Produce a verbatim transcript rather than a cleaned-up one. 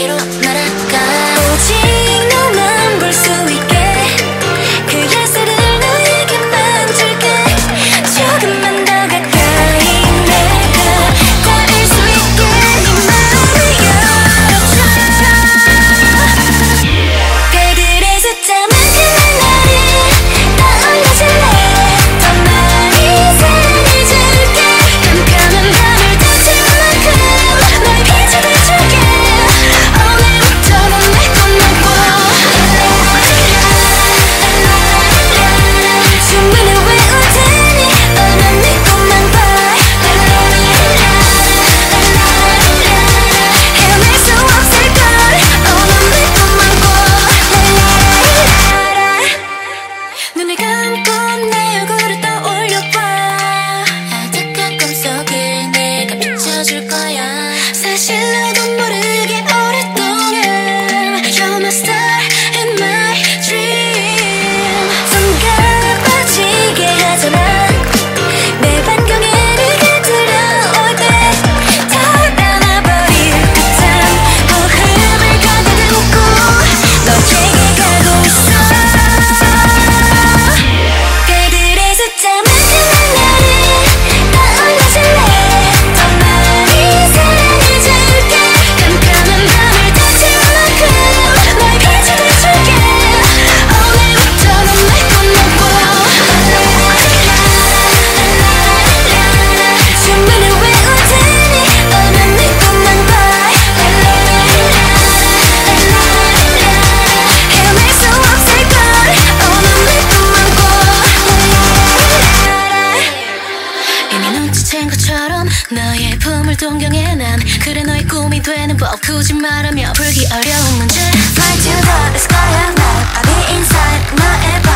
세계로 날아가 오직 너만 볼 수 있게 그 열쇠를 너에게만 줄게 조금만 더 가까이 내가 닿을 수 있게 네 마음을 열어줘 별들의 숫자만큼만 나를 떠올려줄래 더 많이 사랑을 줄게 깜깜한 밤을 닫을 만큼 널 빛이 돼줄게 오늘부터 넌 내 꿈만꿔 주문을 외울 테니 넌 내 꿈만 봐 헤어날 수 없을걸 넌 내 꿈만 꿔 눈을 감고 내 얼굴을 떠올려봐 아득한 꿈속을 내가 비춰줄 거야 사실 너도 모르게 오랫동안 You're my star and my dream 손가 빠지게 하잖아 내 반경에를 들어올 때 더 담아버릴 듯한 고음을 가다듬고 너에게 가고 있어 별들의 숫자만큼만 나를 떠올려줄래 더 많이 사랑을 줄게 깜깜한 밤을 닫을 만큼 널 빛이 돼줄게 오늘부터 넌 내 꿈만 꿔 주문을 외울 테니 넌 내 꿈만 봐 헤어날 수 없을걸 넌 내 꿈만 꿔 이미 눈치챈 것처럼 너의 품을 동경해 난 그래 너의 꿈이 되는 법 굳이 말하며 풀기 어려운 문제 Fly to the sky and night I'll be inside 너의